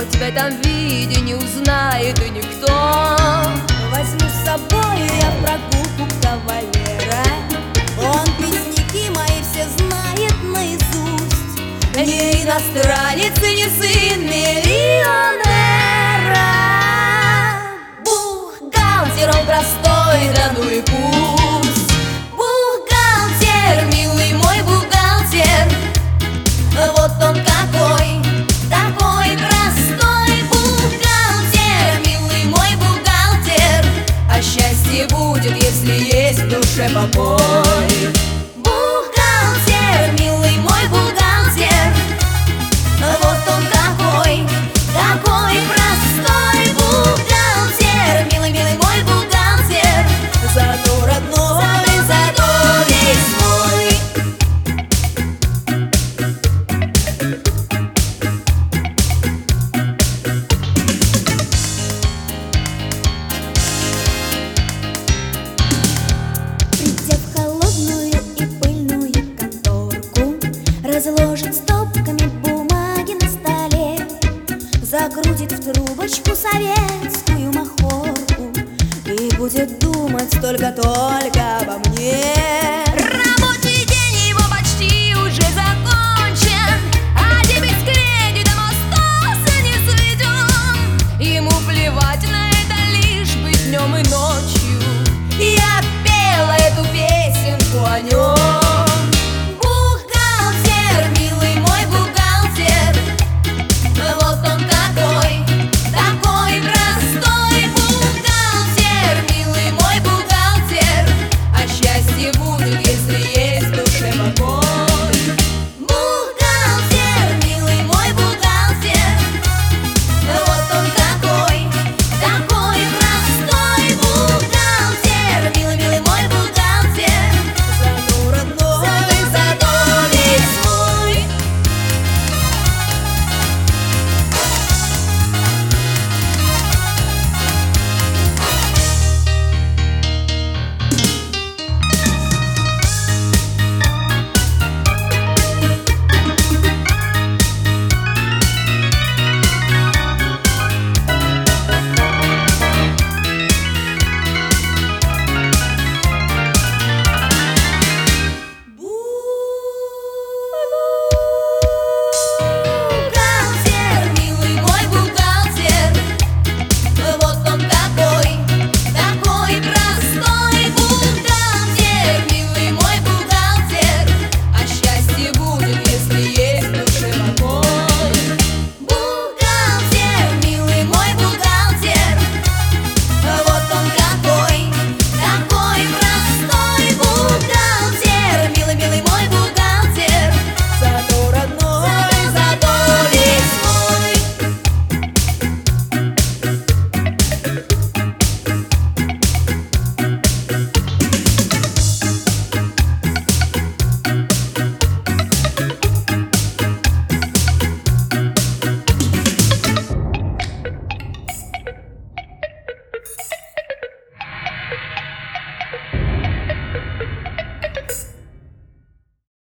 Хоть в этом виде не узнает и никто. Возьму с собой я в прогулку кавалера. Он песняки мои все знает наизусть. Не иностранец и не сын миллионера. Бухгалтер он простой, да ну и пусть. Бухгалтер, милый мой бухгалтер, вот он какой, такой простой. Бухгалтер, милый мой бухгалтер, а счастье будет, если есть в душе покой. Бухгалтер, милый мой бухгалтер, вот он какой, такой простой. Бухгалтер, милый, милый мой бухгалтер, Зато родной, зато весь мой. придя в холодную и пыльную конторку, разложит стопками бумаги на столе, закрутит в трубочку советскую махорку и будет думать только